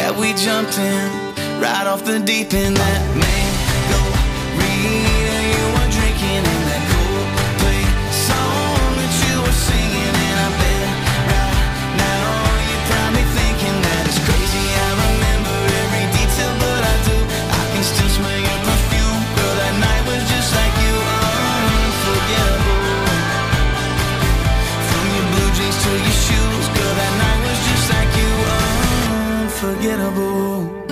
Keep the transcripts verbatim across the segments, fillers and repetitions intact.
that we jumped in, right off the deep end. That mango Rita you were drinking, and that Coldplay song that you were singing. And I bet right now you're probably thinking that it's crazy. I remember every detail, but I do. I can still smell your perfume. Girl, that night was just like you, unforgettable. From your blue jeans to your shoes, girl, that night was just like you, unforgettable.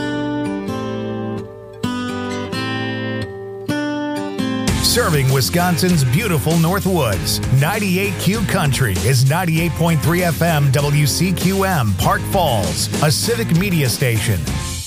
Serving Wisconsin's beautiful Northwoods, ninety-eight Q Country is ninety-eight point three F M W C Q M, Park Falls, a civic media station.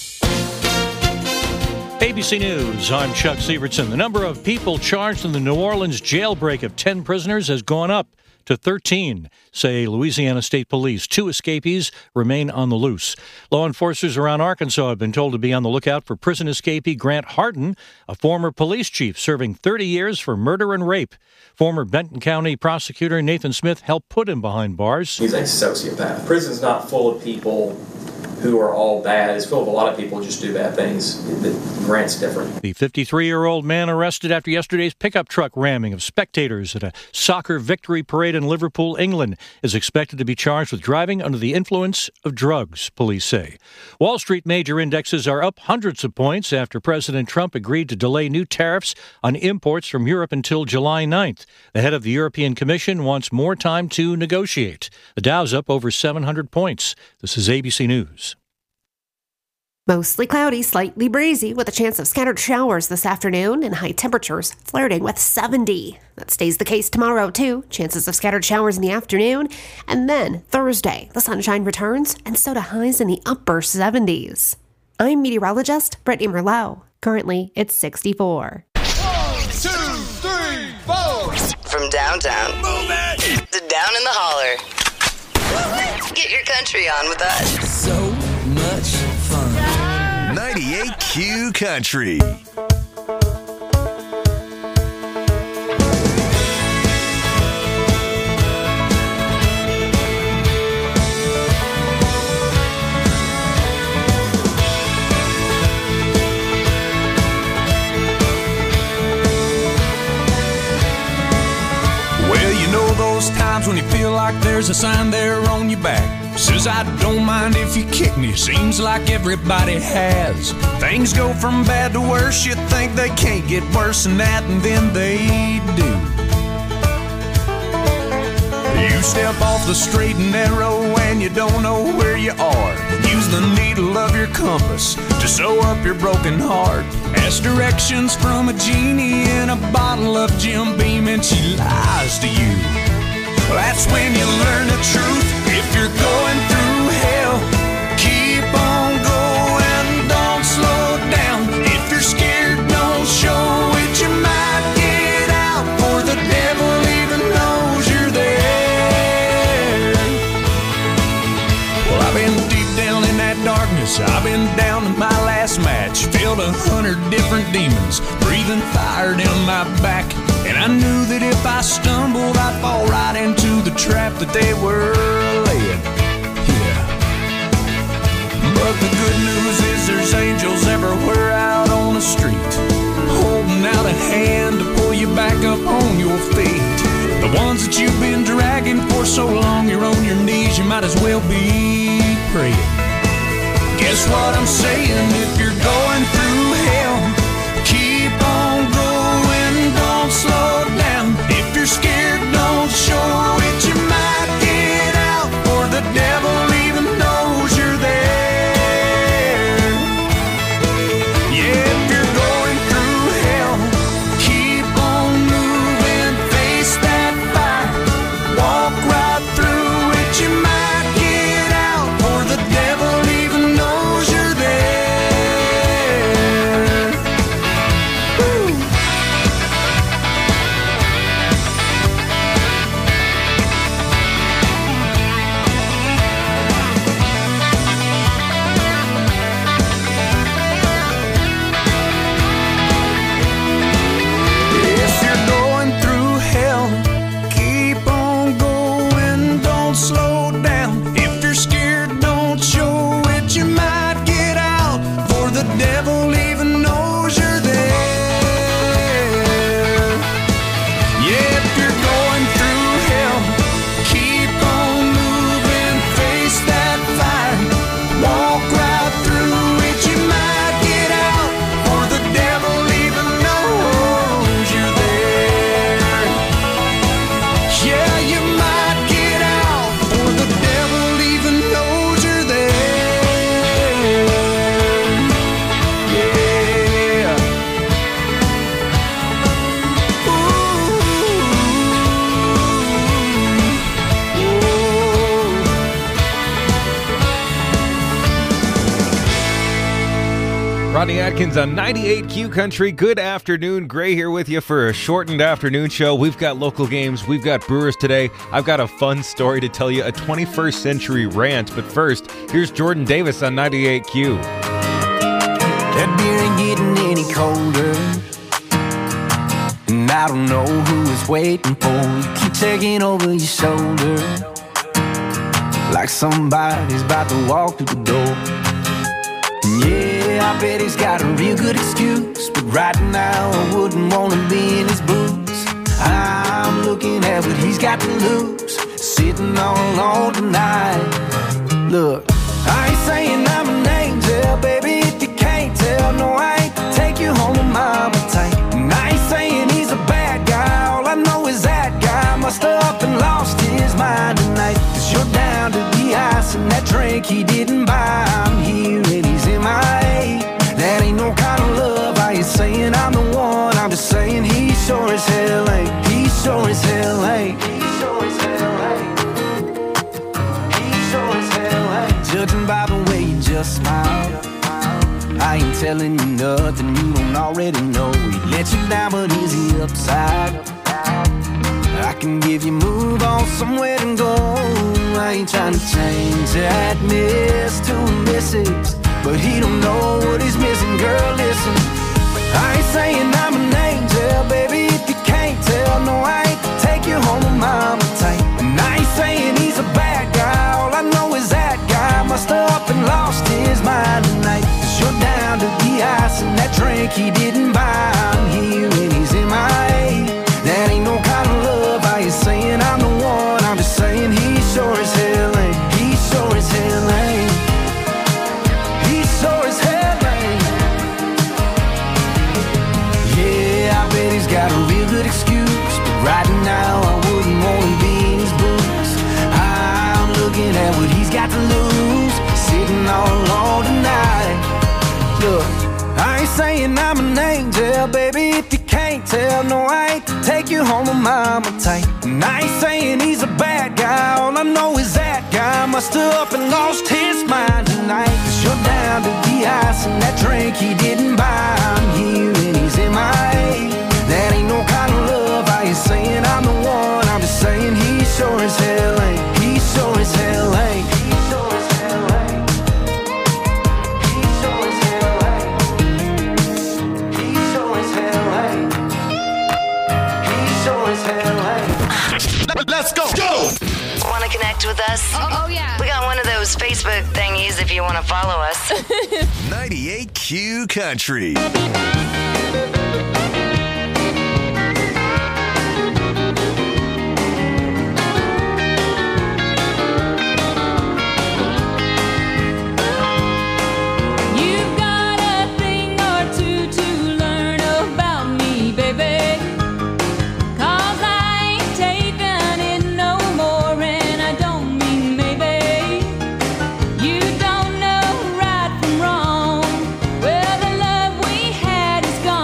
A B C News, I'm Chuck Sievertson. The number of people charged in the New Orleans jailbreak of ten prisoners has gone up to thirteen, say Louisiana State Police. Two escapees remain on the loose. Law enforcers around Arkansas have been told to be on the lookout for prison escapee Grant Harden, a former police chief serving thirty years for murder and rape. Former Benton County prosecutor Nathan Smith helped put him behind bars. He's a sociopath. Prison's not full of people who are all bad. It's full of a lot of people who just do bad things. Grant's different. The fifty-three-year-old man arrested after yesterday's pickup truck ramming of spectators at a soccer victory parade in Liverpool, England, is expected to be charged with driving under the influence of drugs, police say. Wall Street major indexes are up hundreds of points after President Trump agreed to delay new tariffs on imports from Europe until July ninth. The head of the European Commission wants more time to negotiate. The Dow's up over seven hundred points. This is A B C News. Mostly cloudy, slightly breezy, with a chance of scattered showers this afternoon and high temperatures flirting with seventy. That stays the case tomorrow, too. Chances of scattered showers in the afternoon. And then Thursday, the sunshine returns, and so do highs in the upper seventies. I'm meteorologist Brittany Merlot. Currently, it's sixty-four. One, two, three, four. From downtown to down in the holler. Get your country on with us. So much fun. ninety-eight Q Country. Well, you know those times when you feel like there's a sign there on your back. Says I don't mind if you kick me, seems like everybody has. Things go from bad to worse, you think they can't get worse than that, and then they do. You step off the straight and narrow and you don't know where you are. Use the needle of your compass to sew up your broken heart. Ask directions from a genie in a bottle of Jim Beam and she lies to you. That's when you learn the truth. If you're going through hell, keep on going, don't slow down. If you're scared, don't show it. You might get out, for the devil even knows you're there. Well, I've been deep down in that darkness. I've been down to my last match. Felt a hundred different demons breathing fire down my back. And I knew that if I stumbled, I'd fall right into the trap that they were laying. Yeah. But the good news is there's angels everywhere out on the street, holding out a hand to pull you back up on your feet. The ones that you've been dragging for so long, you're on your knees, you might as well be praying. Guess what I'm saying? If you're going through hell, keep on going, don't slow down. If you're scared, don't show it. You might get out, for the devil even knows you're there. Yeah, if you're going through hell, keep on moving, face that fire, walk right through it. You might get out, for the devil even knows you're there. Rodney Atkins on ninety-eight Q Country. Good afternoon. Gray here with you for a shortened afternoon show. We've got local games. We've got Brewers today. I've got a fun story to tell you, a twenty-first century rant. But first, here's Jordan Davis on ninety-eight Q. That beer ain't getting any colder, and I don't know who is waiting for you. Keep checking over your shoulder like somebody's about to walk through the door. Yeah, I bet he's got a real good excuse, but right now I wouldn't want to be in his boots. I'm looking at what he's got to lose, sitting all alone tonight. Look, I ain't saying I'm an angel, baby, if you can't tell. No, I ain't to take you home to mama tight. And I ain't saying he's a bad guy, all I know is that guy must have up and lost his mind tonight. Cause you're down to the ice and that drink he didn't buy. I'm here and he's in my A. That ain't no kind of love. I ain't saying I'm the one, I'm just saying he sure as hell ain't. He sure as hell ain't. He sure as hell ain't. He sure as hell ain't. Judging by the way you just smile, I ain't telling you nothing you don't already know. He let you down, but is he upside? I can give you move on somewhere to go. I ain't trying to change that miss to a missus, but he don't know what he's missing. Girl, listen, I ain't saying I'm an angel, baby, if you can't tell. No, I ain't to take you home with mama tight. And I ain't saying he's a bad guy, all I know is that guy must have up and lost his mind tonight. Cause you're down to the ice and that drink he didn't buy. I'm here and he's in my A. That ain't no kind of love. I ain't saying I'm the one, I'm just saying he sure as hell ain't. He sure as hell ain't. He sure as hell ain't. Yeah, I bet he's got a real good excuse, but right now I wouldn't want to be in his boots. I'm looking at what he's got to lose, sitting all alone tonight. Look, I ain't saying I'm an angel, baby, if you can't tell. No, I ain't to take you home with mama tight. And I ain't saying he's a bad guy, all I know is that guy must have up and lost his mind tonight. Cause you're down to the ice and that drink he didn't buy. I'm here and he's in my A. That ain't no kind of love. I ain't saying I'm the one, I'm just saying he sure as hell ain't. He sure as hell ain't. He sure as hell ain't. He sure as hell ain't. He sure as hell ain't. He sure as hell ain't. Let's go. Go. Want to connect with us? Oh, oh yeah. We got one of those Facebook thingies if you want to follow us. ninety-eight Q Country. You've got a thing or two to learn about me, baby. Cause I ain't taking it no more, and I don't mean maybe. You don't know right from wrong. Well, the love we had is gone.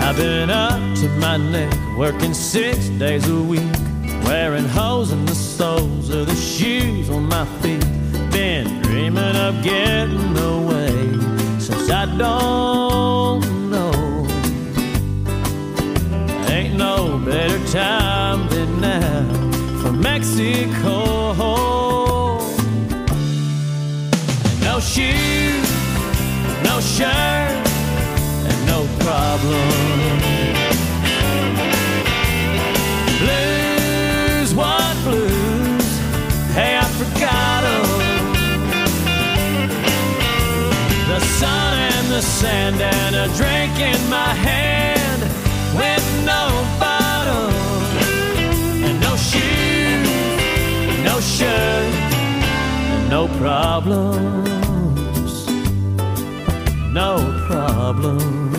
I've been up to my neck, working six days a week, wearing holes in the soles of the shoes on my feet. Been dreaming of getting away since I don't know. Ain't no better time than now for Mexico. And no shoes, no shirt, and no problem. Blues, what blues? Hey, I forgot 'em. The sun and the sand and a drink in my hand with no bottle and no shoes, no shirt, and no problems, no problems.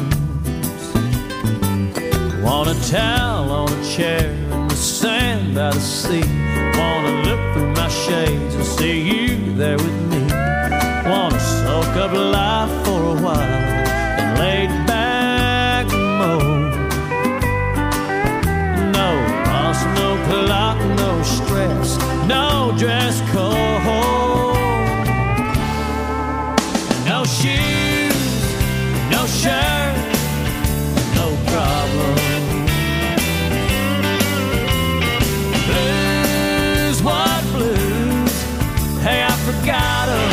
Want a towel on a chair in the sand by the sea. Wanna look through my shades and see you there with me. Wanna soak up life for a while and lay back mode. No boss, no clock, no stress, no dress code. No shoes, no shirt, no problem. Blues, what blues? Hey, I forgot 'em.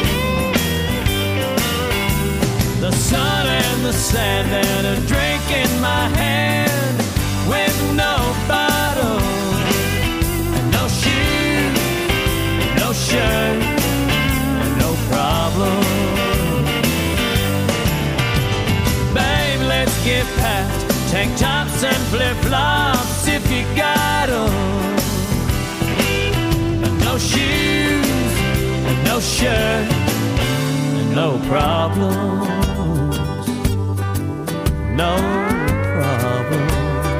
The sun and the sand and a drink in my hand with no bottle and no shoes, no shirt, and no problem. Babe, let's get past tank tops and flip-flops if you got 'em. And no shoes, and no shirt, and no problem. No problems.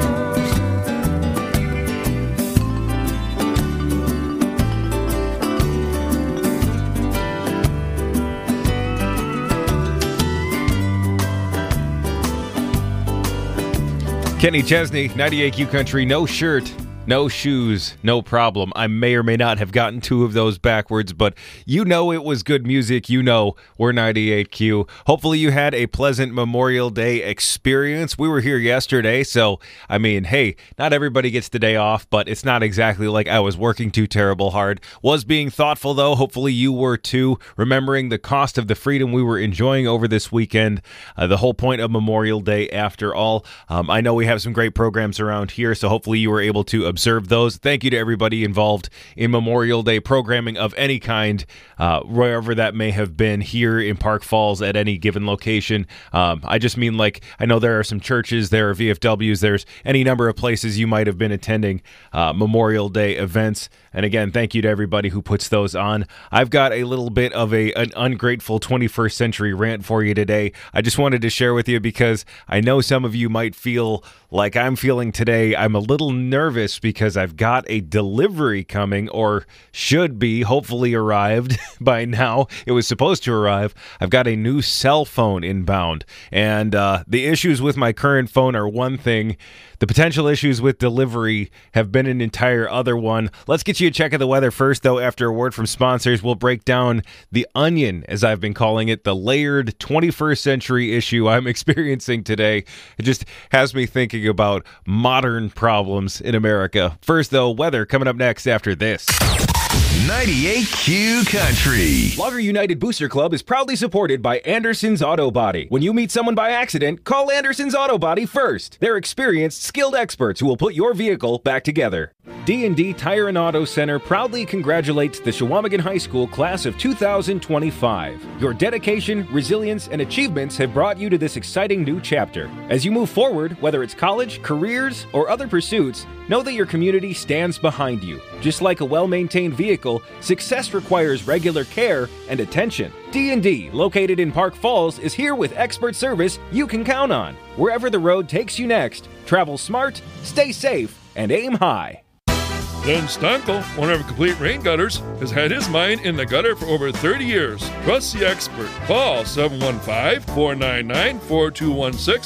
Kenny Chesney, ninety-eight Q Country, no shirt, no shoes, no problem. I may or may not have gotten two of those backwards, but you know it was good music. You know we're ninety-eight Q. Hopefully you had a pleasant Memorial Day experience. We were here yesterday, so, I mean, hey, not everybody gets the day off, but it's not exactly like I was working too terrible hard. Was being thoughtful, though. Hopefully you were, too, remembering the cost of the freedom we were enjoying over this weekend. Uh, the whole point of Memorial Day, after all. Um, I know we have some great programs around here, so hopefully you were able to observe those. Thank you to everybody involved in Memorial Day programming of any kind, uh, wherever that may have been here in Park Falls at any given location. Um, I just mean, like, I know there are some churches, there are V F Ws, there's any number of places you might have been attending uh, Memorial Day events. And again, thank you to everybody who puts those on. I've got a little bit of a an ungrateful twenty-first century rant for you today. I just wanted to share with you because I know some of you might feel like I'm feeling today. I'm a little nervous because I've got a delivery coming, or should be, hopefully arrived by now. It was supposed to arrive. I've got a new cell phone inbound, and uh, the issues with my current phone are one thing. The potential issues with delivery have been an entire other one. Let's get you a check of the weather first, though. After a word from sponsors, we'll break down the onion, as I've been calling it, the layered twenty-first century issue I'm experiencing today. It just has me thinking about modern problems in America. First, though, weather coming up next after this. ninety-eight Q Country. Logger United Booster Club is proudly supported by Anderson's Auto Body. When you meet someone by accident, call Anderson's Auto Body first. They're experienced, skilled experts who will put your vehicle back together. D and D Tire and Auto Center proudly congratulates the Chequamegon High School class of two thousand twenty-five. Your dedication, resilience, and achievements have brought you to this exciting new chapter. As you move forward, whether it's college, careers, or other pursuits, know that your community stands behind you. Just like a well-maintained vehicle, success requires regular care and attention. D and D, located in Park Falls, is here with expert service you can count on. Wherever the road takes you next, travel smart, stay safe, and aim high. Glenn Stankel, owner of Complete Rain Gutters, has had his mind in the gutter for over thirty years. Trust the expert. Call seven one five, four nine nine, four two one six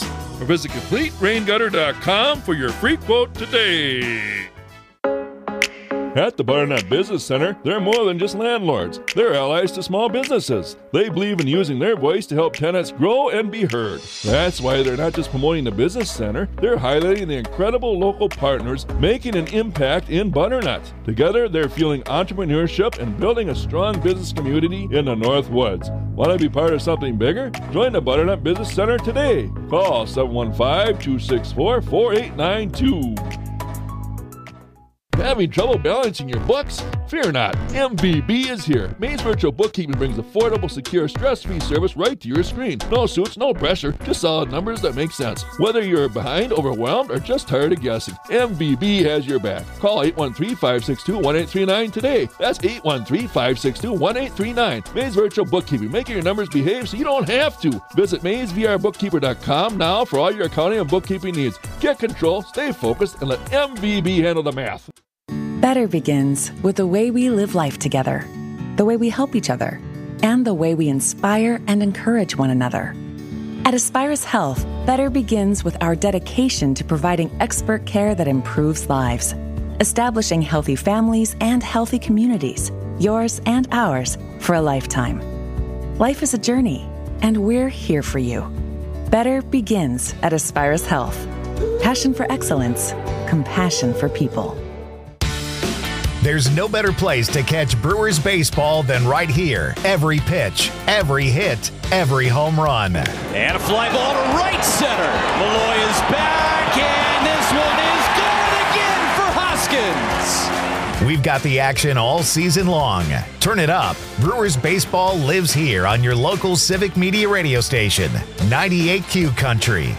or visit complete rain gutter dot com for your free quote today. At the Butternut Business Center, they're more than just landlords. They're allies to small businesses. They believe in using their voice to help tenants grow and be heard. That's why they're not just promoting the business center, they're highlighting the incredible local partners making an impact in Butternut. Together, they're fueling entrepreneurship and building a strong business community in the North Woods. Want to be part of something bigger? Join the Butternut Business Center today. Call seven one five, two six four, four eight nine two. Having trouble balancing your books? Fear not, M V B is here. Maze Virtual Bookkeeping brings affordable, secure, stress-free service right to your screen. No suits, no pressure, just solid numbers that make sense. Whether you're behind, overwhelmed, or just tired of guessing, M V B has your back. Call eight one three, five six two, one eight three nine today. That's eight one three, five six two, one eight three nine. Maze Virtual Bookkeeping, making your numbers behave so you don't have to. Visit maze v r bookkeeper dot com now for all your accounting and bookkeeping needs. Get control, stay focused, and let M V B handle the math. Better begins with the way we live life together, the way we help each other, and the way we inspire and encourage one another. At Aspirus Health, better begins with our dedication to providing expert care that improves lives, establishing healthy families and healthy communities, yours and ours, for a lifetime. Life is a journey, and we're here for you. Better begins at Aspirus Health. Passion for excellence, compassion for people. There's no better place to catch Brewers baseball than right here. Every pitch, every hit, every home run. And a fly ball to right center. Malloy is back, and this one is going again for Hoskins. We've got the action all season long. Turn it up. Brewers baseball lives here on your local Civic Media radio station, ninety-eight Q Country.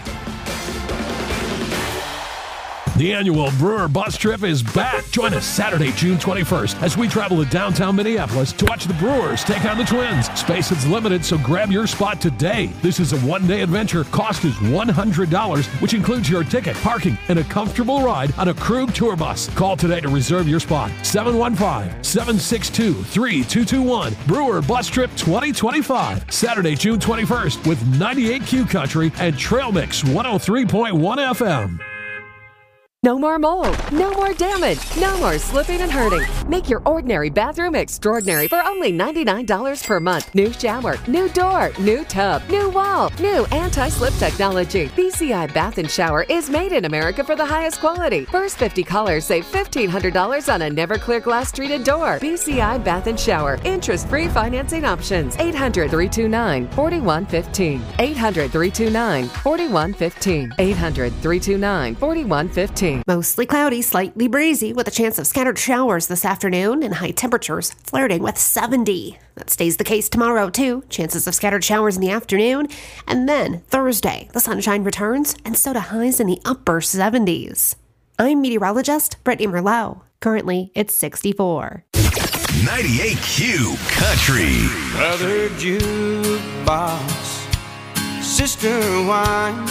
The annual Brewer Bus Trip is back. Join us Saturday, June twenty-first, as we travel to downtown Minneapolis to watch the Brewers take on the Twins. Space is limited, so grab your spot today. This is a one-day adventure. Cost is one hundred dollars, which includes your ticket, parking, and a comfortable ride on a Krug tour bus. Call today to reserve your spot. seven one five, seven six two, three two two one. Brewer Bus Trip twenty twenty-five. Saturday, June twenty-first, with ninety-eight Q Country and Trail Mix one oh three point one F M. No more mold, no more damage, no more slipping and hurting. Make your ordinary bathroom extraordinary for only ninety-nine dollars per month. New shower, new door, new tub, new wall, new anti-slip technology. B C I Bath and Shower is made in America for the highest quality. First fifty callers save fifteen hundred dollars on a never clear glass treated door. B C I Bath and Shower. Interest-free financing options. eight hundred, three two nine, four one one five. eight hundred, three two nine, four one one five. eight hundred, three two nine, four one one five. Mostly cloudy, slightly breezy, with a chance of scattered showers this afternoon and high temperatures flirting with seventy. That stays the case tomorrow, too. Chances of scattered showers in the afternoon. And then Thursday, the sunshine returns, and so do highs in the upper seventies. I'm meteorologist Brittany Merlot. Currently, it's sixty-four. ninety-eight Q Country. Brother jukebox, sister wine,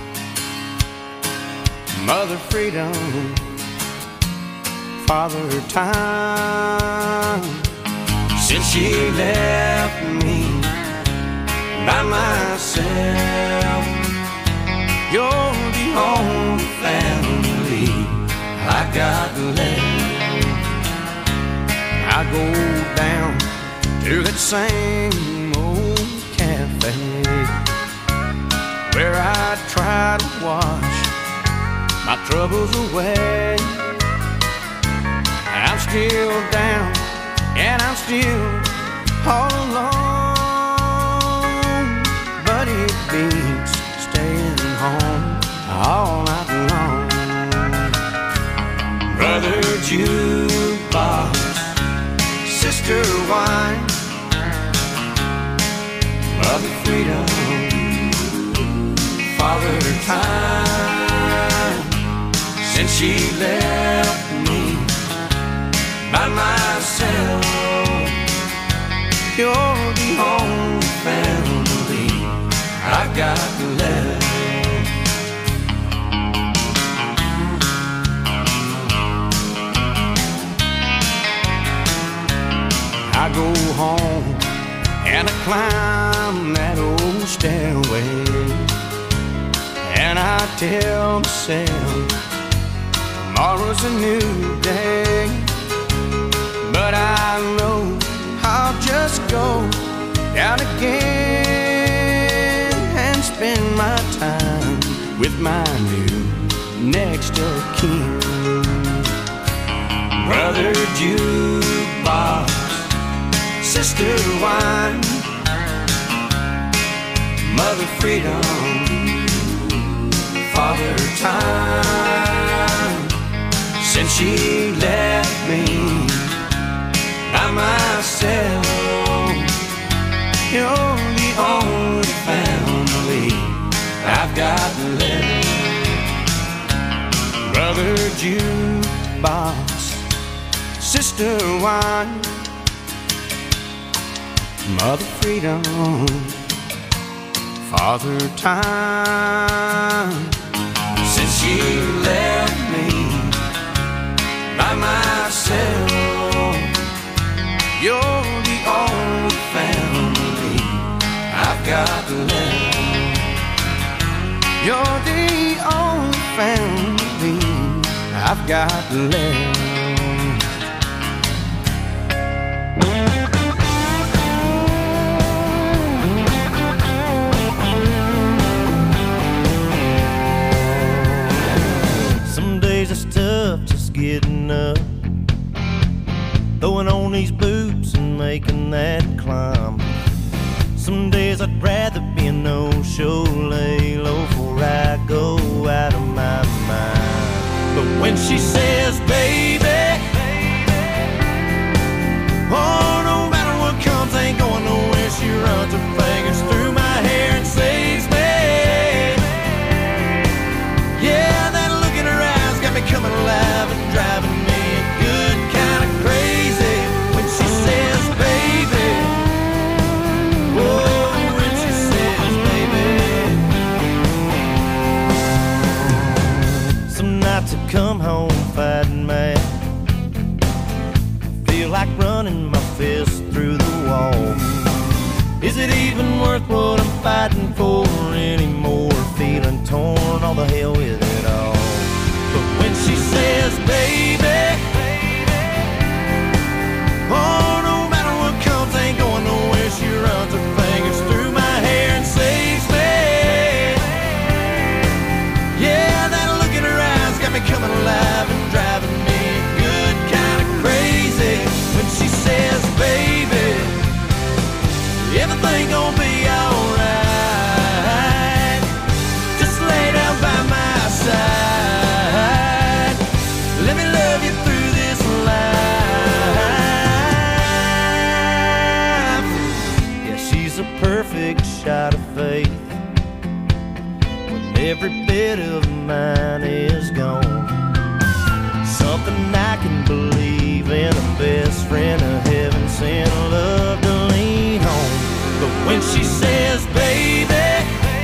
mother freedom, father time. Since she left me by myself, you're the only family I got left. I go down to that same old cafe where I try to wash my troubles away. I'm still down and I'm still all alone, but it beats staying home all night long. Brother jukebox, sister wine, mother freedom, father time. Since she left me by myself, you're the only family I got left. I go home and I climb that old stairway, and I I tell myself tomorrow's a new day. But I know I'll just go down again and spend my time with my new next of kin. Brother jukebox, sister wine, mother freedom, father time. Since she left me by myself, you're the only family I've got left. Brother jukebox, sister wine, mother freedom, father time. Since she left me by myself, you're the only family I've got left. You're the only family I've got left. Some days it's tough just getting up, throwing on these boots and making that climb. Some days I'd rather be a no-show, lay low before I go out of my mind. But when she says, baby, oh, no matter what comes, ain't going nowhere, she runs her fingers through my hair and saves me. Yeah, that look in her eyes got me coming alive and driving me a good kind of crazy. When she says, baby, whoa, when she says, baby. Some nights I come home fighting mad, feel like running my fist through the wall. Is it even worth what I'm fighting for anymore? Feeling torn, all the hell with it all. But when she says, baby, oh, no matter what comes, ain't going nowhere, she runs her fingers through my hair and saves me. Yeah, that look in her eyes got me coming alive and driving me good kind of crazy. When she says, baby, everything gon' be alright, just lay down by my side, let me love you through this life. Yeah, she's a perfect shot of faith when every bit of mine is gone. Something I can believe in, a best friend of heaven sent, love to lean on. But when she says, baby,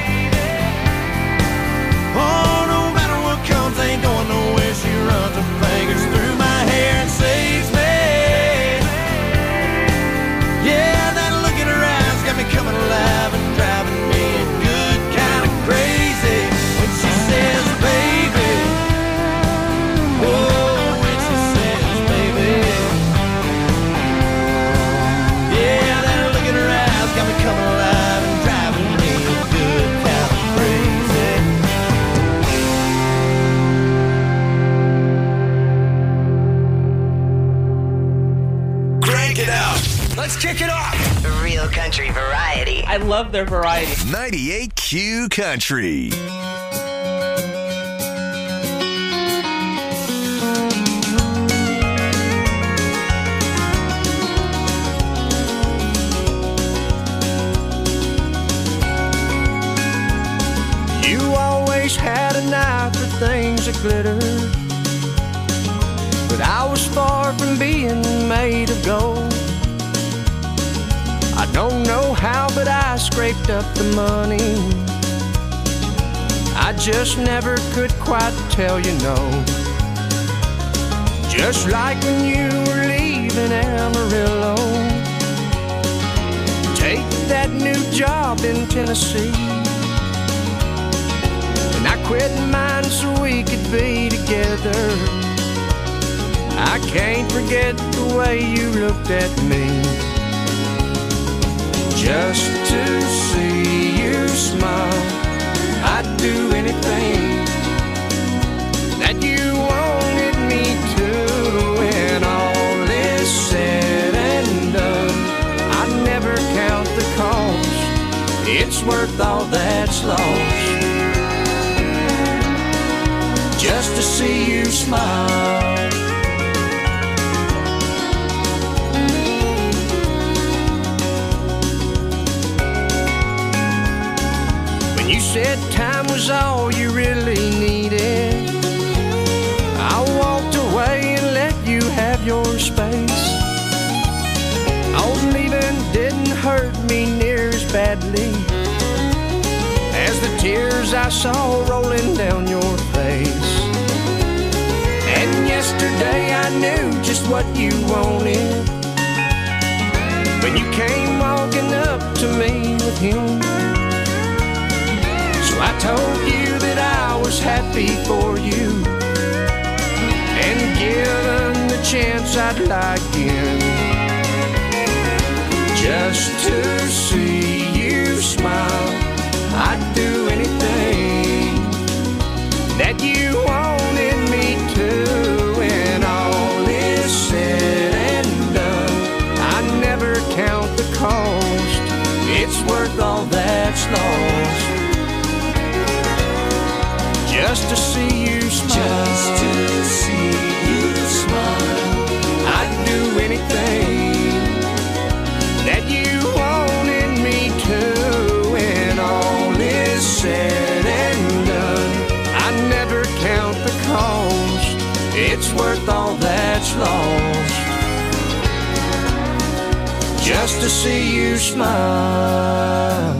oh, no matter what comes, ain't going nowhere, she runs her fingers through my hair and saves me. Yeah, that look in her eyes got me coming alive and driving me good kind of crazy. When she says, baby, oh, when she says, baby, yeah, that look in her eyes got me coming alive and driving me good kind of crazy. Crank it out. Let's kick it off. Real country variety. I love their variety. ninety-eight Q Country. You always had an eye for things that glitter, but I was far from being made of gold. I don't know how, but I scraped up the money. I just never could quite tell you no. Just like when you were leaving Amarillo, take that new job in Tennessee. And I quit mine so we could be together. I can't forget the way you looked at me. Just to see you smile, I'd do anything that you wanted me to. When all is said and done, I'd never count the cost. It's worth all that's lost, just to see you smile. When you said time was all you really needed, I walked away and let you have your space. Old leaving didn't hurt me near as badly as the tears I saw rolling down your face. And yesterday I knew just what you wanted when you came walking up to me with him. So I told you that I was happy for you, and given the chance I'd lie again, just to see you smile. I'd do anything that you wanted me to. When all is said and done, I never count the cost. It's worth all that's lost, just to see you smile. Just to see you smile. I'd do anything that you wanted me to. When all is said and done, I never count the cost. It's worth all that's lost, just to see you smile.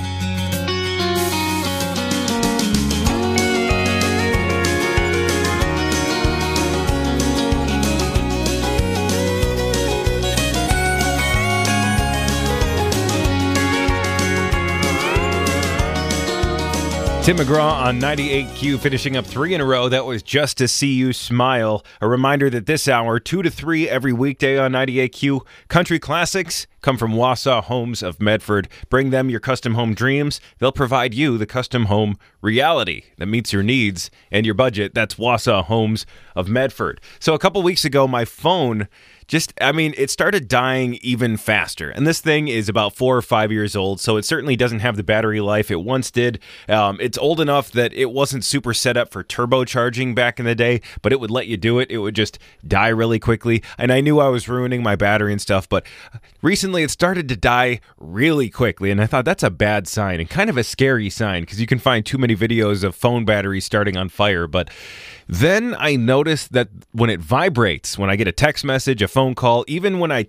Tim McGraw on ninety-eight Q, finishing up three in a row. That was Just to See You Smile. A reminder that this hour, two to three every weekday on ninety-eight Q, country classics come from Wausau Homes of Medford. Bring them your custom home dreams. They'll provide you the custom home reality that meets your needs and your budget. That's Wausau Homes of Medford. So a couple weeks ago, my phone just, I mean, it started dying even faster. And this thing is about four or five years old, so it certainly doesn't have the battery life it once did. Um, it's old enough that it wasn't super set up for turbocharging back in the day, but it would let you do it. It would just die really quickly. And I knew I was ruining my battery and stuff, but recently it started to die really quickly. And I thought that's a bad sign and kind of a scary sign, because you can find too many videos of phone batteries starting on fire. But then I noticed that when it vibrates, when I get a text message, a phone call, even when I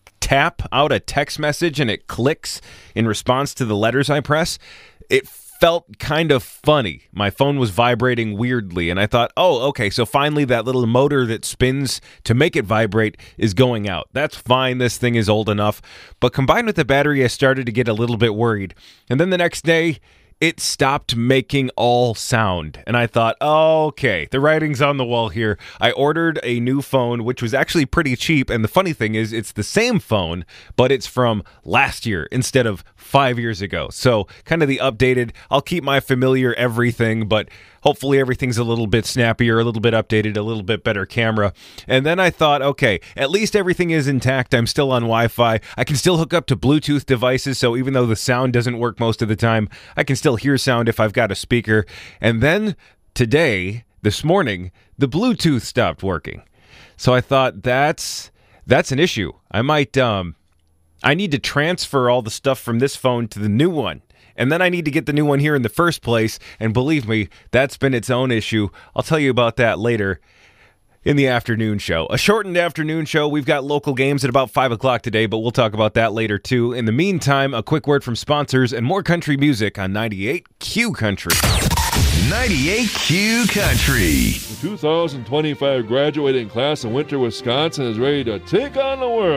tap out a text message and it clicks in response to the letters I press, it felt kind of funny. My phone was vibrating weirdly, and I thought, oh, okay, so finally that little motor that spins to make it vibrate is going out. That's fine, this thing is old enough. But combined with the battery, I started to get a little bit worried. And then the next day, it stopped making all sound. And I thought, oh, okay, the writing's on the wall here. I ordered a new phone, which was actually pretty cheap. And the funny thing is, it's the same phone, but it's from last year instead of five years ago. So kind of the updated, I'll keep my familiar everything, but hopefully everything's a little bit snappier, a little bit updated, a little bit better camera. And then I thought, okay, at least everything is intact. I'm still on Wi-Fi. I can still hook up to Bluetooth devices, so even though the sound doesn't work most of the time, I can still hear sound if I've got a speaker. And then today, this morning, the Bluetooth stopped working. So I thought, that's that's an issue. I might, um, I need to transfer all the stuff from this phone to the new one. And then I need to get the new one here in the first place. And believe me, that's been its own issue. I'll tell you about that later in the afternoon show. A shortened afternoon show. We've got local games at about five o'clock today, but we'll talk about that later too. In the meantime, a quick word from sponsors and more country music on ninety-eight Q Country. ninety-eight Q Country. The two thousand twenty-five graduating class in Winter, Wisconsin is ready to take on the world.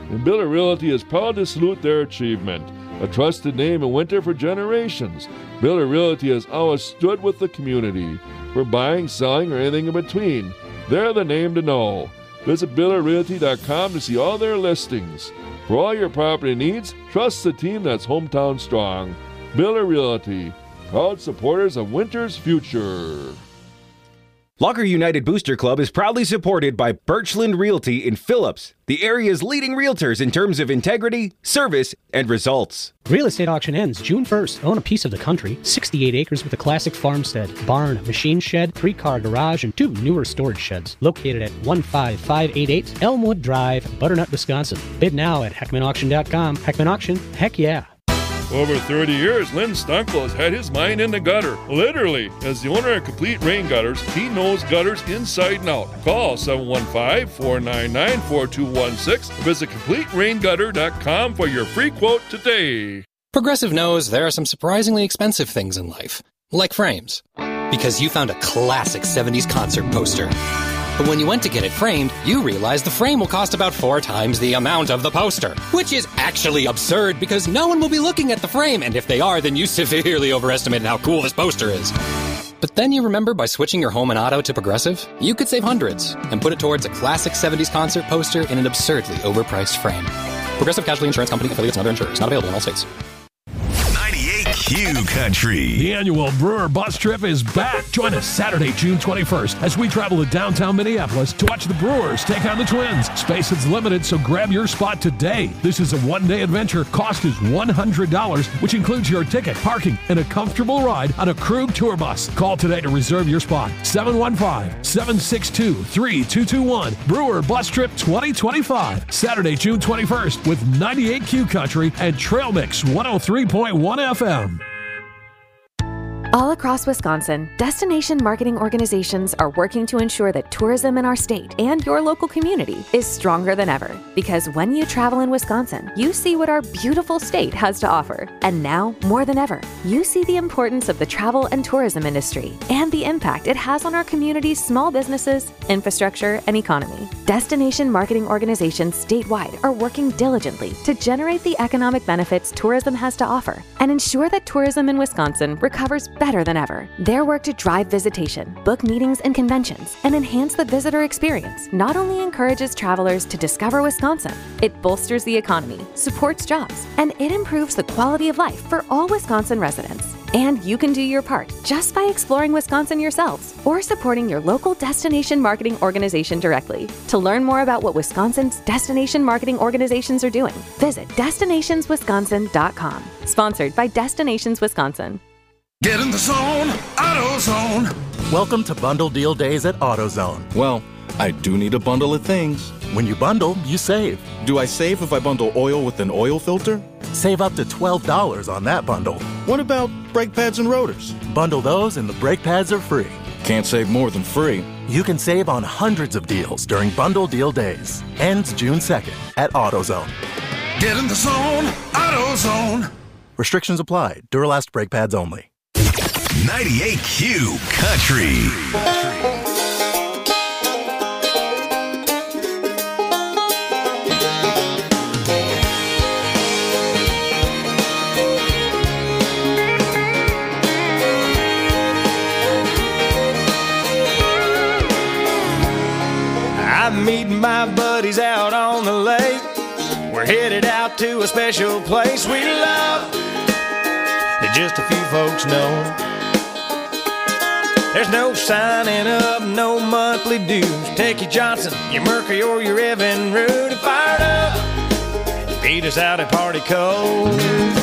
and Biller Realty is proud to salute their achievement. A trusted name in winter for generations, Biller Realty has always stood with the community. For buying, selling, or anything in between, they're the name to know. Visit Biller Realty dot com to see all their listings. For all your property needs, trust the team that's hometown strong. Biller Realty, proud supporters of winter's future. Locker United Booster Club is proudly supported by Birchland Realty in Phillips, the area's leading realtors in terms of integrity, service, and results. Real estate auction ends June first. Own a piece of the country. sixty-eight acres with a classic farmstead, barn, machine shed, three-car garage, and two newer storage sheds. Located at one five five eight eight Elmwood Drive, Butternut, Wisconsin. Bid now at heckman auction dot com. Heckman Auction, heck yeah. Over thirty years, Lynn Stunkel has had his mind in the gutter. Literally. As the owner of Complete Rain Gutters, he knows gutters inside and out. Call seven one five, four nine nine, four two one six or visit complete rain gutter dot com for your free quote today. Progressive knows there are some surprisingly expensive things in life, like frames. Because you found a classic seventies concert poster. But when you went to get it framed, you realized the frame will cost about four times the amount of the poster. Which is actually absurd because no one will be looking at the frame, and if they are, then you severely overestimated how cool this poster is. But then you remember by switching your home and auto to Progressive, you could save hundreds and put it towards a classic seventies concert poster in an absurdly overpriced frame. Progressive Casualty Insurance Company, affiliates, and other insurers. Not available in all states. Q Country. The annual Brewer Bus Trip is back. Join us Saturday, June twenty-first, as we travel to downtown Minneapolis to watch the Brewers take on the Twins. Space is limited, so grab your spot today. This is a one-day adventure. Cost is one hundred dollars, which includes your ticket, parking, and a comfortable ride on a Krug tour bus. Call today to reserve your spot. seven one five, seven six two, three two two one. Brewer Bus Trip twenty twenty-five. Saturday, June twenty-first, with ninety-eight Q Country and Trail Mix one oh three point one F M. All across Wisconsin, destination marketing organizations are working to ensure that tourism in our state and your local community is stronger than ever. Because when you travel in Wisconsin, you see what our beautiful state has to offer. And now, more than ever, you see the importance of the travel and tourism industry and the impact it has on our community's small businesses, infrastructure, and economy. Destination marketing organizations statewide are working diligently to generate the economic benefits tourism has to offer and ensure that tourism in Wisconsin recovers better than ever. Their work to drive visitation, book meetings and conventions, and enhance the visitor experience not only encourages travelers to discover Wisconsin, it bolsters the economy, supports jobs, and it improves the quality of life for all Wisconsin residents. And you can do your part just by exploring Wisconsin yourselves or supporting your local destination marketing organization directly. To learn more about what Wisconsin's destination marketing organizations are doing, visit destinations wisconsin dot com. Sponsored by Destinations Wisconsin. Get in the zone, AutoZone. Welcome to Bundle Deal Days at AutoZone. Well, I do need a bundle of things. When you bundle, you save. Do I save if I bundle oil with an oil filter? Save up to twelve dollars on that bundle. What about brake pads and rotors? Bundle those and the brake pads are free. Can't save more than free. You can save on hundreds of deals during Bundle Deal Days. Ends June second at AutoZone. Get in the zone, AutoZone. Restrictions apply. Duralast brake pads only. ninety-eight Q Country. I'm meeting my buddies out on the lake. We're headed out to a special place we love that just a few folks know. There's no signing up, no monthly dues. Take your Johnson, your Mercury, or your Evinrude and fired up and beat us out at Party Cove.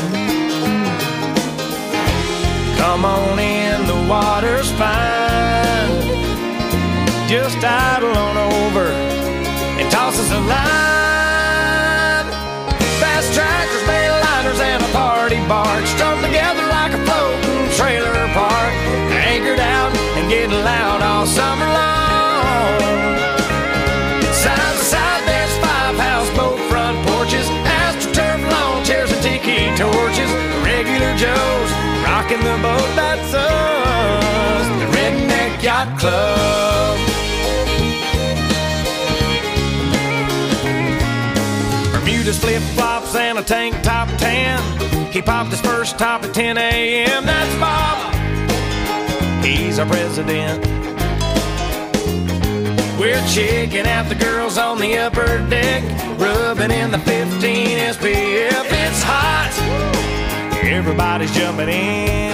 Come on in, the water's fine. Just idle on over and toss us a line. Fast tractors, mainliners, and a party barge strung together like a floating trailer park. Anchored out and getting loud all summer long. Side to side, there's five houseboat front porches, astroturf lawn chairs and tiki torches. Regular Joes rocking the boat, that's us, the Redneck Yacht Club. flip-flops and a tank top tan. He popped his first top at ten a.m. That's Bob. He's our president. We're checking out the girls on the upper deck, rubbing in the fifteen S P F. It's hot. Everybody's jumping in.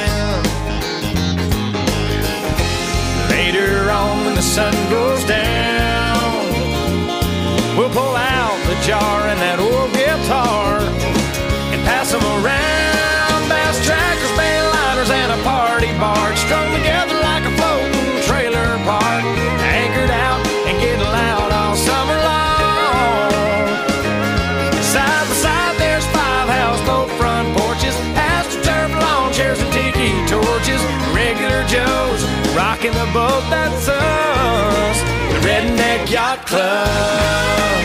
Later on when the sun goes down, we'll pull out the jar and that old guitar and pass them around. Bass trackers, bayliners, and a party barge strung together like a floating trailer park, anchored out and getting loud all summer long. Side by side there's five houseboat front porches, astroturf lawn chairs and tiki torches. Regular Joes rocking the boat, that's us, the Redneck Yacht Club.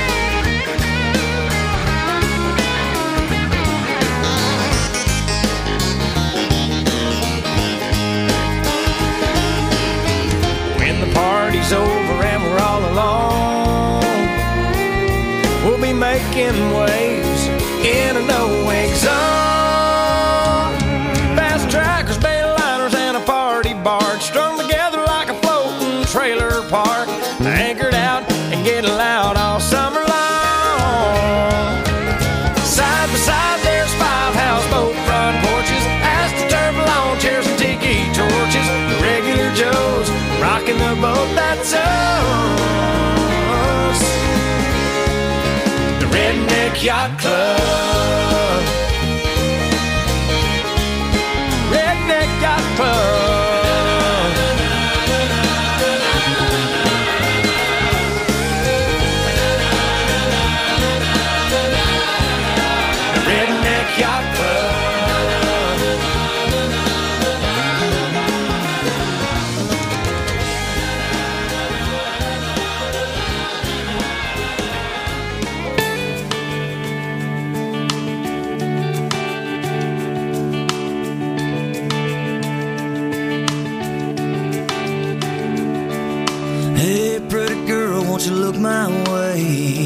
When the party's over and we're all alone, we'll be making waves in a no-wake zone. Fast trackers, bayliners, and a party barge strung together like a floating trailer park, anchored out and getting loud all summer long. Side by side there's five houseboat front porches, astroturf lawn chairs and tiki torches. The regular Joes rocking the boat, that's us, the Redneck Yacht Club. Redneck Yacht Club. The Redneck Yacht Club. Hey, pretty girl, won't you look my way?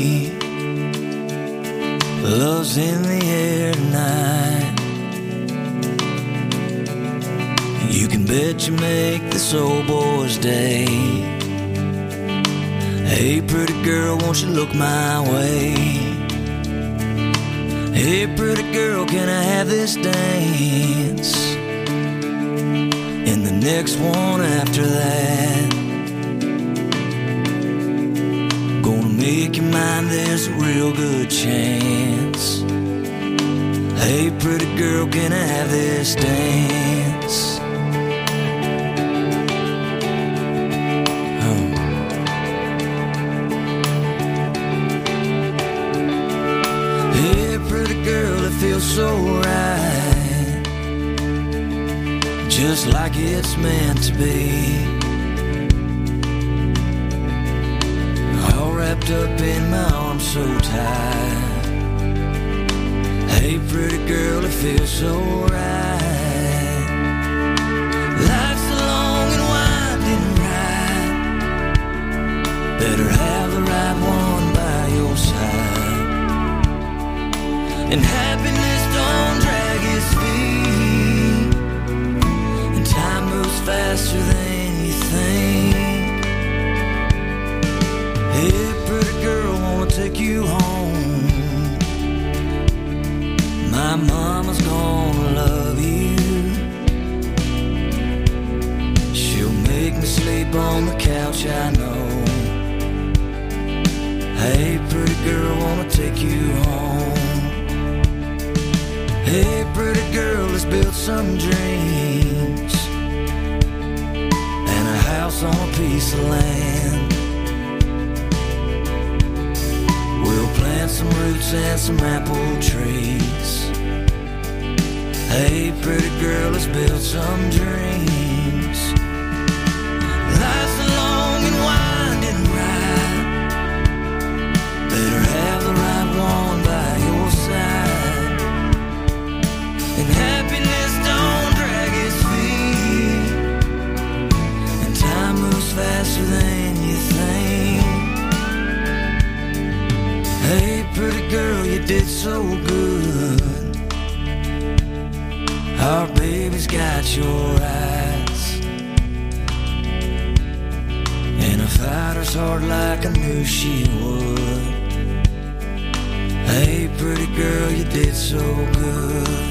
Love's in the air tonight. You can bet you make this old boy's day. Hey, pretty girl, won't you look my way? Hey, pretty girl, can I have this dance? And the next one after that. Gonna make you mine, there's a real good chance. Hey, pretty girl, can I have this dance? Oh. Hey, pretty girl, it feels so right, just like it's meant to be. Wrapped up in my arms so tight. Hey, pretty girl, it feels so right. Life's a long and winding ride. Better have the right one by your side. And happiness don't drag its feet, and time moves faster than you think. Hey, pretty girl, wanna take you home. My mama's gonna love you. She'll make me sleep on the couch, I know. Hey, pretty girl, wanna take you home. Hey, pretty girl, let's build some dreams and a house on a piece of land. We'll plant some roots and some apple trees. Hey, pretty girl, let's build some dreams. Life's a long and winding ride. Better have the right one by your side. And happiness don't drag its feet, and time moves faster than you think. Hey, pretty girl, you did so so good. Our baby's got your eyes, and a fighter's heart like I knew she would. Hey, pretty girl, you did so good.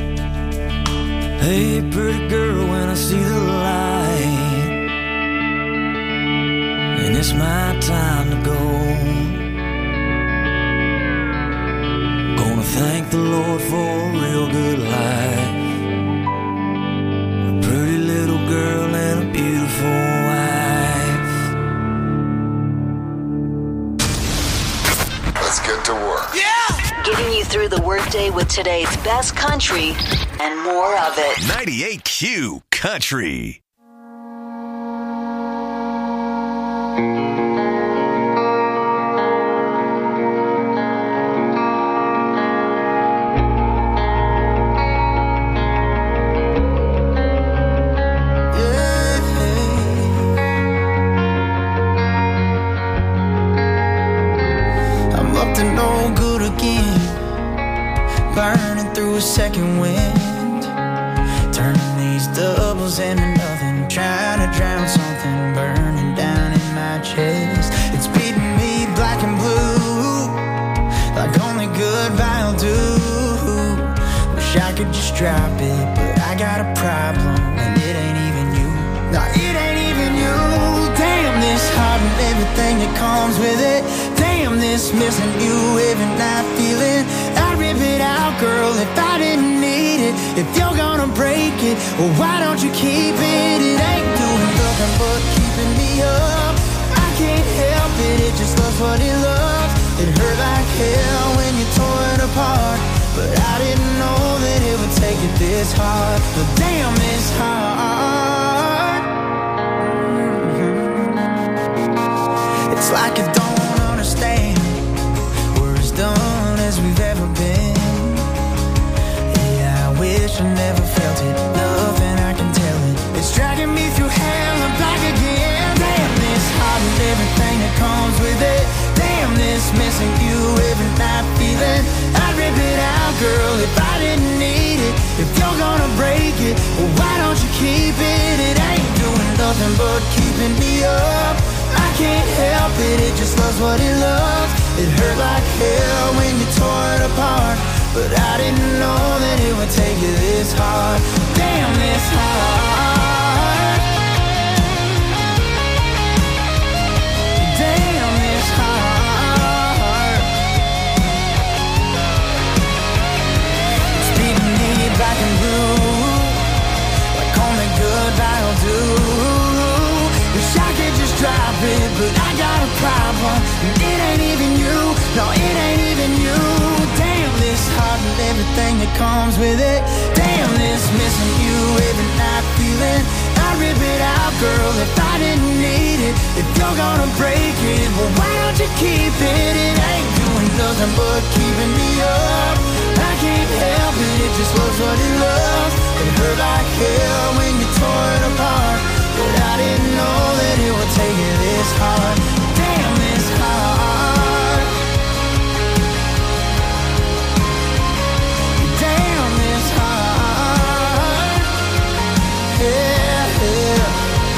Hey, pretty girl, when I see the light, and it's my time to go, gonna thank the Lord for a real good life, a pretty little girl and a beautiful wife. Let's get to work. Yeah! Getting you through the workday with today's best country and more of it. ninety-eight Q Country. Burning through a second wind, turning these doubles into nothing, trying to drown something burning down in my chest. It's beating me black and blue, like only good vinyl do. Wish I could just drop it, but I got a problem, and it ain't even you. No, it ain't even you. Damn, this heart and everything that comes with it. Damn, this missing you every night feeling. I'd rip it out, girl, if I didn't need it. If you're gonna break it, well, why don't you keep it? It ain't doing nothing but keeping me up. I can't help it, it just loves what it loves. It hurt like hell when you tore it apart, but I didn't know that it would take it this hard. But damn, it's hard. Mm-hmm. It's like you don't understand. We're as done as we've ever been. Yeah, I wish I never felt it. Nothing I can tell it. It's dragging me through hell and back again. Damn, this heart and everything that comes with it. Damn, this missing you every night feeling. I'd rip it out, girl, if I didn't need it. If you're gonna break it, well, why don't you keep it? It ain't doing nothing but keeping me up. I can't help it, it just loves what it loves. It hurt like hell when you tore it apart, but I didn't know that it would take you this hard. Damn, this hard. Damn, this hard. It's beating me black and blue, like only good vinyl do. Wish I could just drop it, but I got a problem, and it ain't even you. No, it ain't even you. Damn, this heart and everything that comes with it. Damn, this missing you every night feeling. I'd rip it out, girl, if I didn't need it. If you're gonna break it, well, why don't you keep it? It ain't doing nothing but keeping me up. I can't help it, it just loves what it loves. It hurt like hell when you tore it apart, but I didn't know that it would take you this hard. Damn, this hard. Damn, this hard. Yeah, yeah.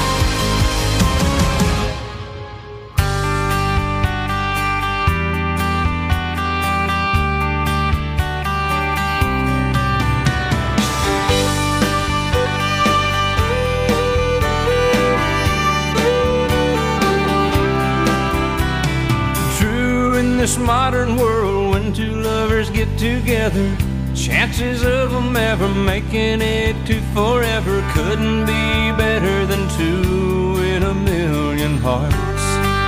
This modern world, when two lovers get together, chances of them ever making it to forever couldn't be better than two in a million hearts.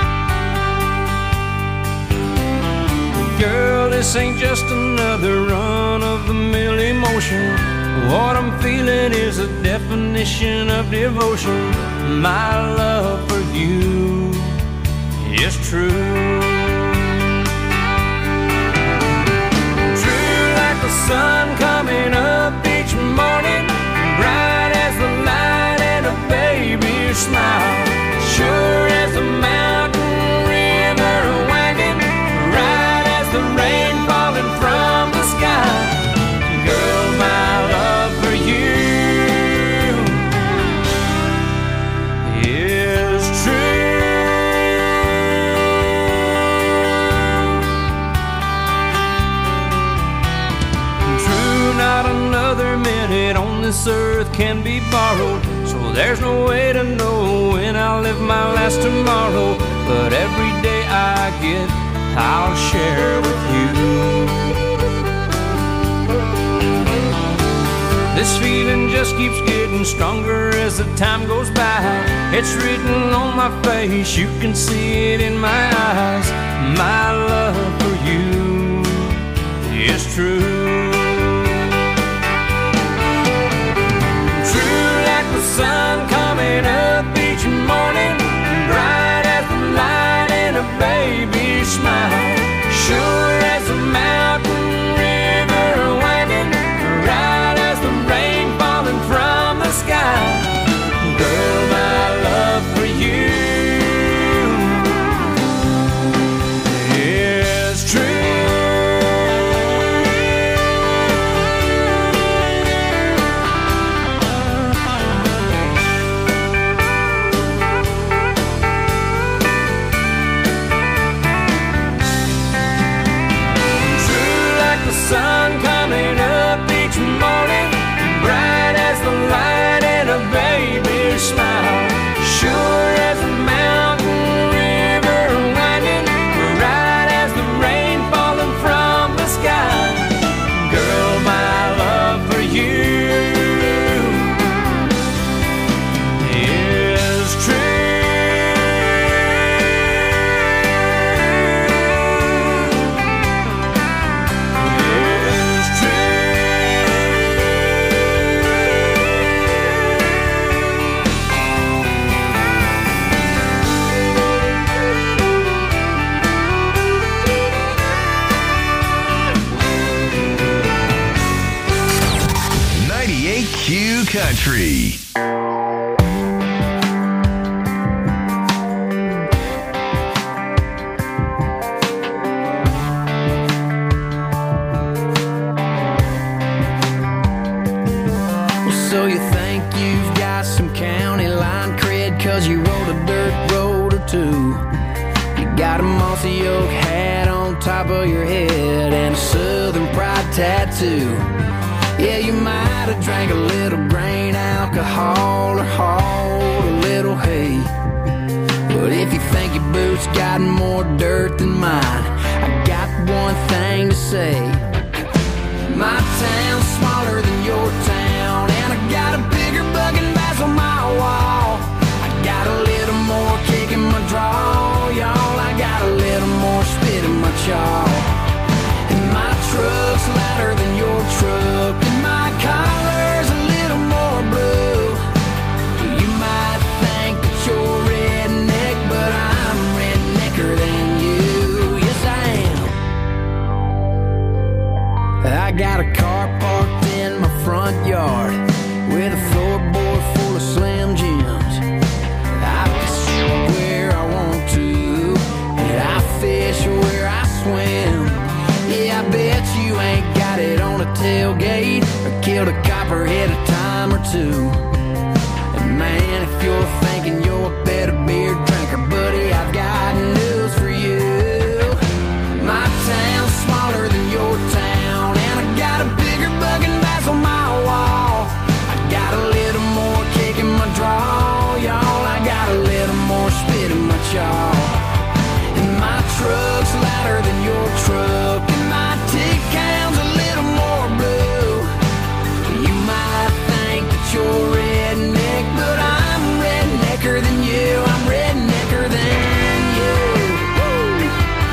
Girl, this ain't just another run-of-the-mill emotion. What I'm feeling is a definition of devotion. My love for you is true. The sun coming up each morning, bright as the light and a baby's smile, sure as the mountain river wagging, right as the rain falling from this earth can be borrowed, so there's no way to know when I'll live my last tomorrow. But every day I get, I'll share with you. This feeling just keeps getting stronger as the time goes by. It's written on my face, you can see it in my eyes. My love for you is true. True like the sun coming up each morning, bright as the light in a baby's smile. Sure as a mountain river winding, right as the rain falling from the sky. Girl, my love for you is true. Sun coming up each morning, bright as the light in a baby's smile. Sure as a mountain river winding, right as the rain falling from the sky. Girl, my love for you is true. ninety-eight Q Country. So you think you've got some county line cred cause you rode a dirt road or two. You got a mossy oak hat on top of your head and a Southern Pride tattoo. Yeah, you might have drank a little grain alcohol or hauled a little hay. But if you think your boots got more dirt than mine, I got one thing to say. My town's smaller than your town, and I got a bigger bugging bass on my wall. I got a little more kick in my draw, y'all. I got a little more spit in my chaw. And my truck's louder than your truck, and my collar's a little more blue. You might think that you're redneck, but I'm rednecker than you. Yes, I am. I got a car parked in my front yard with a floorboard full of Slim Jims. I fish where I want to, and I fish where I swim. Yeah, I bet you ain't got it on a tailgate or killed a copperhead a time or two. And man, if you're thinking you're a better beer drinker, buddy, I've got news for you. My town's smaller than your town, and I got a bigger bugging bass on my wall. I got a little more kick in my draw, y'all. I got a little more spit in my chaw. And my truck's louder than your truck, and my tick count's a little more blue. You might think that you're redneck, but I'm rednecker than you. I'm rednecker than you. Woo!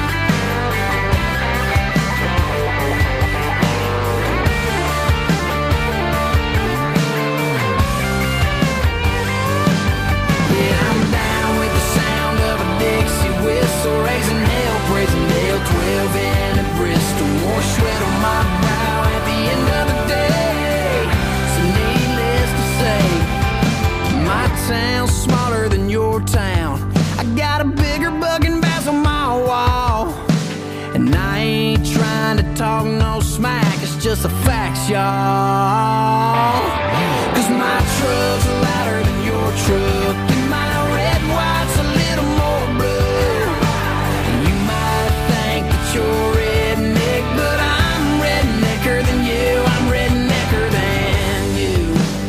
Yeah, I'm down with the sound of a Dixie whistle, raising hell, praising Dale, twelve in at Bristol. More sweat on my brow at the end of the day. So needless to say, my town's smaller than your town. I got a bigger bugging bass on my wall. And I ain't trying to talk no smack, it's just the facts, y'all. Cause my truck's louder than your truck, and my red white's a little more blue. And you might think that you're redneck, but I'm rednecker than you. I'm rednecker than you.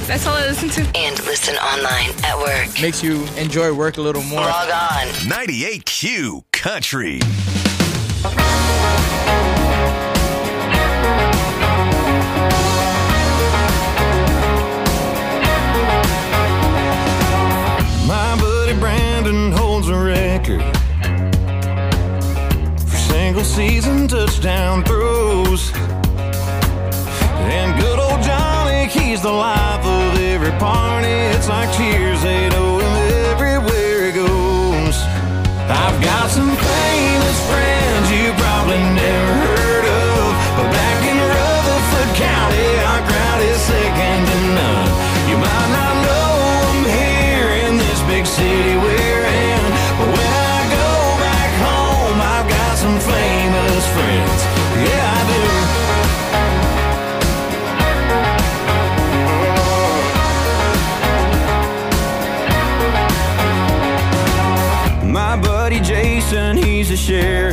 That's all I listen to. And listen online at work. Makes you enjoy work a little more. Log on. ninety-eight Q Country. My buddy Brandon holds a record for single season touchdown throws. And good old Johnny, he's the life of every party. It's like cheers, they know him everywhere he goes. I've got some famous friends you probably never heard of, but back in Rutherford County, our crowd is second to none. You might not know them here in this big city we're in, but when I go back home, I've got some famous friends. Yeah, I do. My buddy Jason, he's a sheriff.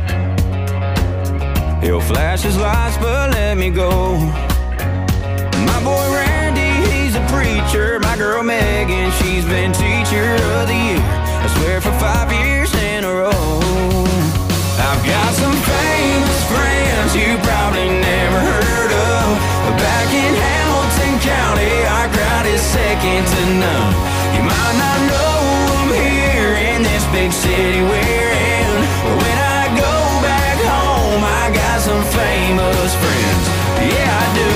He'll flash his lights, but let me go. My boy Randy, he's a preacher. My girl Megan, she's been teacher of the year, I swear for five years in a row. I've got some famous friends you probably never heard of, but back in Hamilton County, our crowd is second to none. You might not know them here in this big city we're in, but when I go back home, I got some famous friends. Yeah, I do.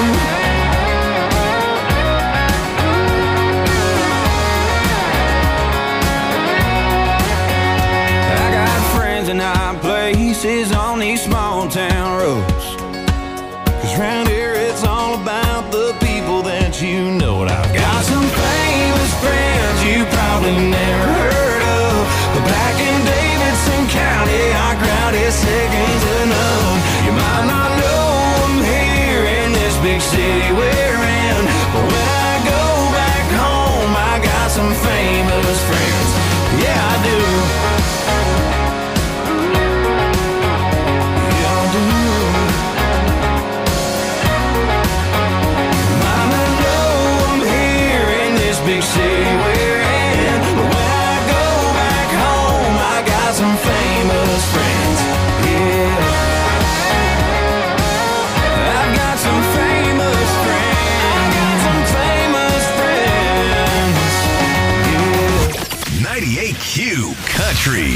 I got friends in high places on these small town roads, 'cause round here it's all about the people that you know. And I've got some famous friends you probably never heard of, but back in Davidson County, our crowd is second to none. You might not know them here in this big city we're in, but when I go back home, I got some famous friends. Yeah, I do. Yeah, I do. Might not know them here in this big city we're in, but when I go back home, I got some famous friends. Yeah, I've got some famous friends. I got some famous friends. Yeah. ninety-eight Q Country.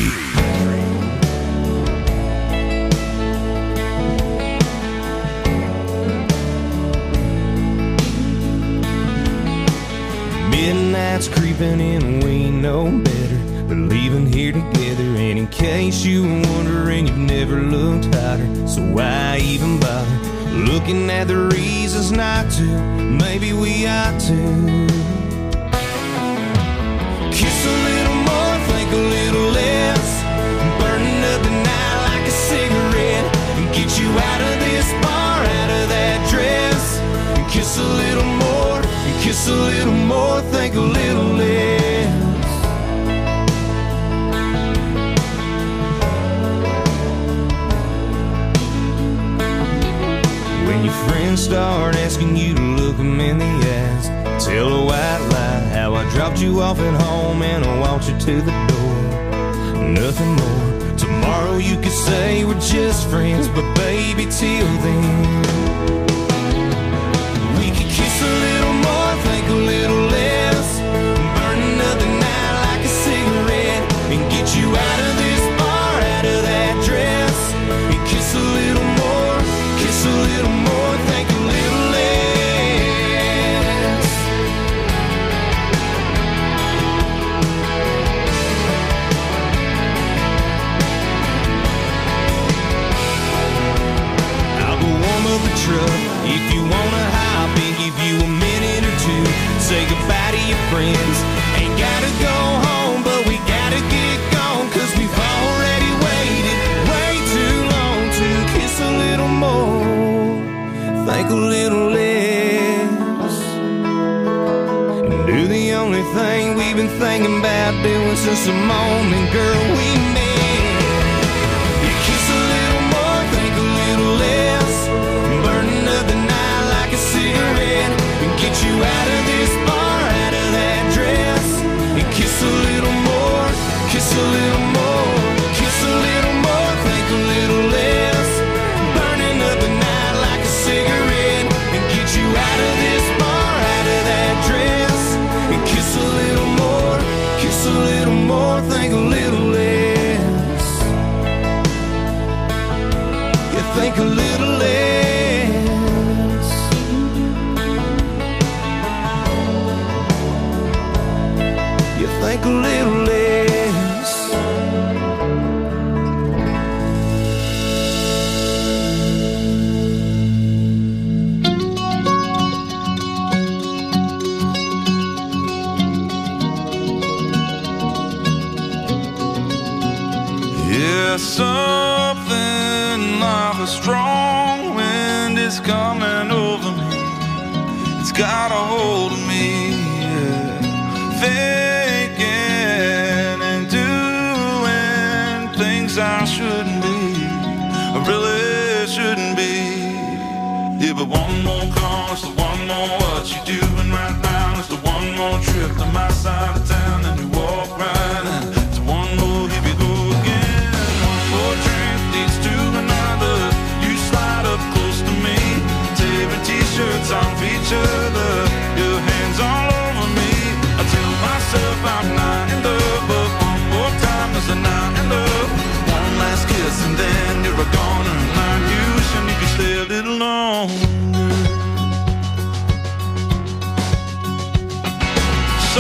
Midnight's creeping in, we know better, but leaving here together. And in case you were wondering, you've never looked hotter, so why even bother looking at the reasons not to? Maybe we ought to kiss a little more, think a little less, burning up the night like a cigarette, and get you out of this bar, out of that dress, and kiss a little more, and kiss a little more, think a little less. When your friends start asking you to look them in the eyes, tell a white lie how I dropped you off at home and I walked you to the door. Nothing more. Tomorrow you could say we're just friends, but baby, till then, we could kiss a little more, think a little less, burning up the night like a cigarette, and get you out of this bar, out of that dress, and kiss a little more, kiss a little more, think a little less. I'll go warm up the truck if you wanna hop in, give you a minute or two, say goodbye to your friends. Ain't gotta go home, but we gotta get gone, 'cause we've already waited way too long to kiss a little more, think a little less, and do the only thing we've been thinking about doing since the moment, girl, we met. You kiss a little more, think a little less, burning up the night like a cigarette, and get you out of drink a little less. Yeah, something like a strong wind is coming over me. It's got a hold of me, yeah. Thinking and doing things I shouldn't be, I really shouldn't be. Yeah, but one more call, it's the one more what you doing right now. It's the one more trip to my side of town, and you walk right in. It's one more, here we go again. One more drink leads to another. You slide up close to me, tearing t-shirts off each other, your hands all over me. I tell myself I'm not in love, but one more time is a not in love. One last kiss and then you're a goner, and I'm wishing you could stay a little longer. So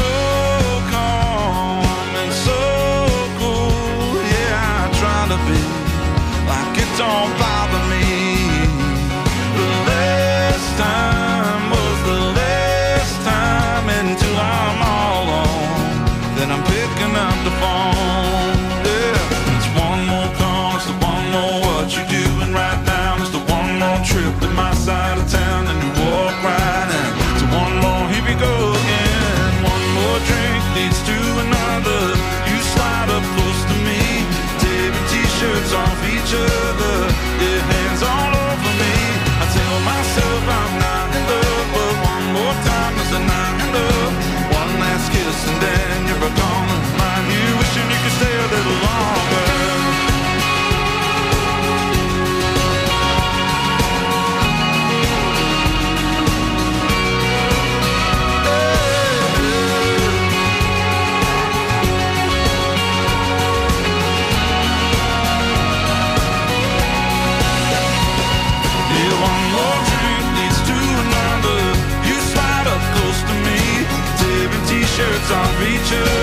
calm and so cool, yeah, I try to be like it don't bother me. The last time was the last time until I'm all alone. Then I'm picking up the phone. Yeah, it's one more call, it's the one more what you doing right now. It's the one more trip to my side of town, and you walk right in. It's one more, here we go again. One more drink leads to another. You slide up close to me, tearing t-shirts off each other, your hands all over me. I tell myself I'm not in love, but one more time is a not in love. One last kiss and then you're a goner. Mind you, wishing you could stay a little longer. Shirts off each other,